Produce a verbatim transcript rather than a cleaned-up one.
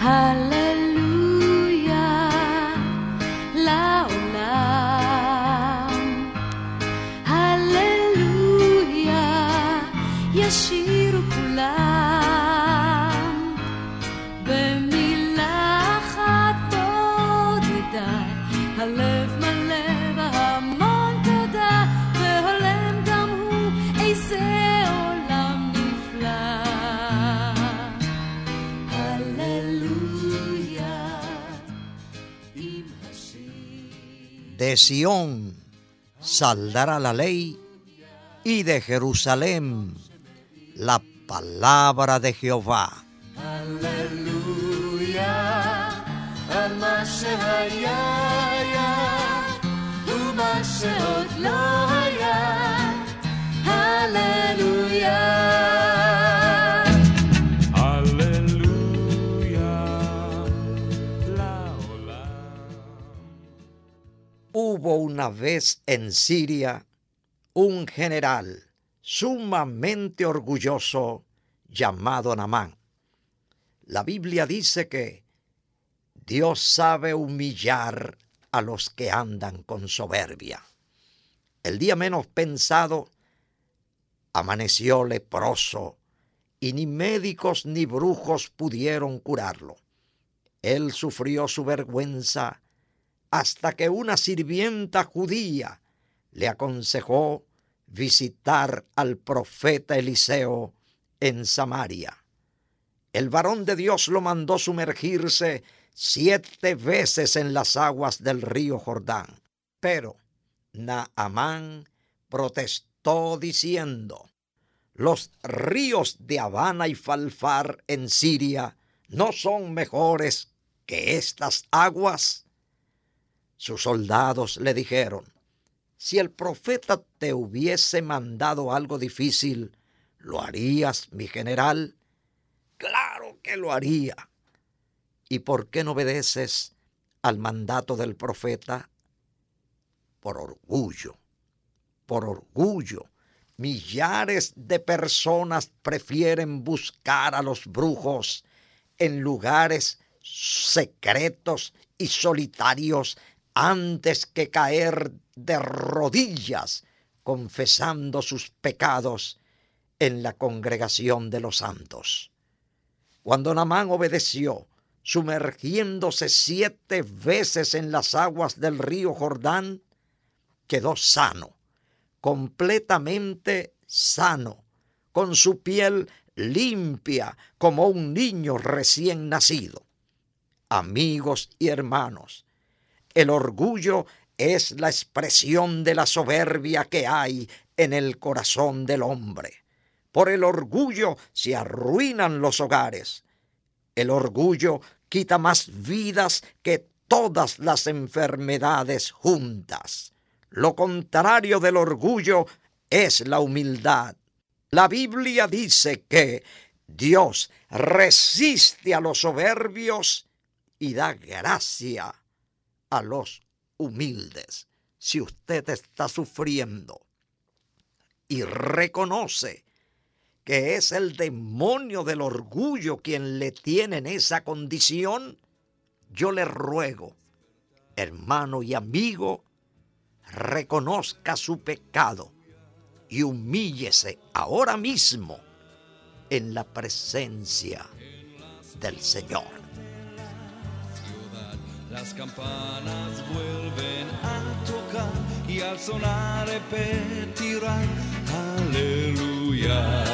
הללויה לעולם, הללויה ישירו כולם, במילה אחת בודדה, הלב מלא בהמון תודה, והולם גם הוא איזה עולם נפלא. הללויה עם השיר. De Sión saldrá la ley y de Jerusalén la palabra de Jehová. Aleluya, על מה שהיה היה, ומה שעוד לא היה. הללויה. Hubo una vez en Siria un general sumamente orgulloso llamado Naamán. La Biblia dice que Dios sabe humillar a los que andan con soberbia. El día menos pensado, amaneció leproso y ni médicos ni brujos pudieron curarlo. Él sufrió su vergüenza hasta que una sirvienta judía le aconsejó visitar al profeta Eliseo en Samaria. El varón de Dios lo mandó sumergirse siete veces en las aguas del río Jordán. Pero Naamán protestó diciendo: los ríos de Abana y Falfar en Siria no son mejores que estas aguas. Sus soldados le dijeron: si el profeta te hubiese mandado algo difícil, ¿lo harías, mi general? Claro que lo haría. ¿Y por qué no obedeces al mandato del profeta? Por orgullo, por orgullo. Millares de personas prefieren buscar a los brujos en lugares secretos y solitarios antes que caer de rodillas confesando sus pecados en la congregación de los santos. Cuando Naamán obedeció, sumergiéndose siete veces en las aguas del río Jordán, quedó sano, completamente sano, con su piel limpia como un niño recién nacido. Amigos y hermanos, el orgullo es la expresión de la soberbia que hay en el corazón del hombre. Por el orgullo se arruinan los hogares. El orgullo quita más vidas que todas las enfermedades juntas. Lo contrario del orgullo es la humildad. La Biblia dice que Dios resiste a los soberbios y da gracia a los humildes. Si usted está sufriendo y reconoce que es el demonio del orgullo quien le tiene en esa condición, yo le ruego, hermano y amigo, reconozca su pecado y humíllese ahora mismo en la presencia del Señor. Las campanas vuelven a tocar y al sonar repetirán aleluya.